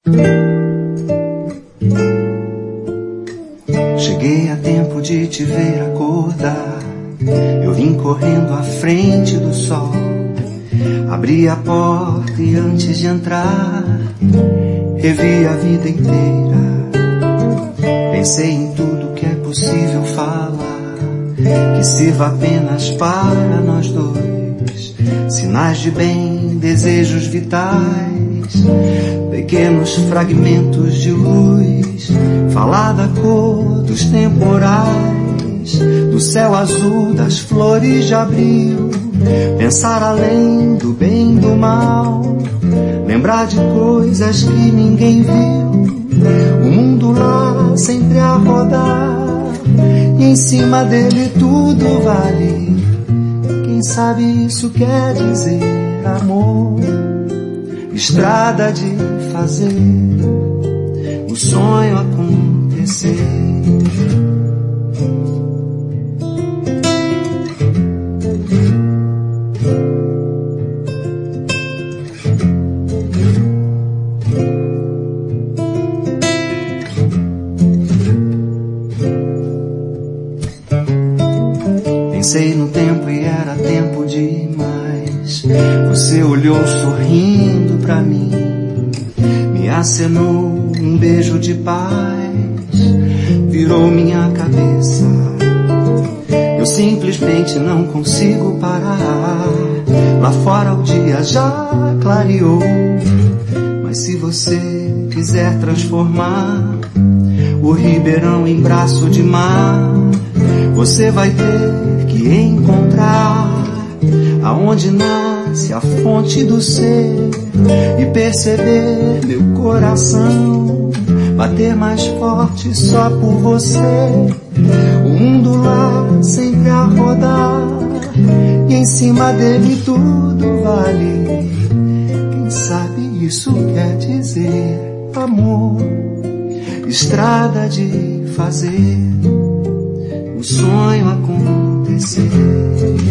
Cheguei a tempo de te ver acordar. Eu vim correndo à frente do sol. Abri a porta e antes de entrar, revi a vida inteira. Pensei em tudo que é possível falar, que sirva apenas para nós dois. Sinais de bem, desejos vitais, pequenos fragmentos de luz. Falar da cor dos temporais, do céu azul, das flores de abril. Pensar além do bem e do mal, lembrar de coisas que ninguém viu. O mundo lá sempre a rodar, e em cima dele tudo vale. Quem sabe isso quer dizer amor, estrada de fazer o sonho acontecer. Pensei no tempo e era tempo demais. Você olhou sorrindo pra mim, me acenou um beijo de paz, virou minha cabeça. Eu simplesmente não consigo parar. Lá fora o dia já clareou, mas se você quiser transformar o Ribeirão em braço de mar, você vai ter que encontrar aonde nasce a fonte do ser e perceber meu coração bater mais forte só por você. O mundo lá sempre a rodar, e em cima dele tudo vale. Quem sabe isso quer dizer amor, estrada de fazer o sonho acontecer.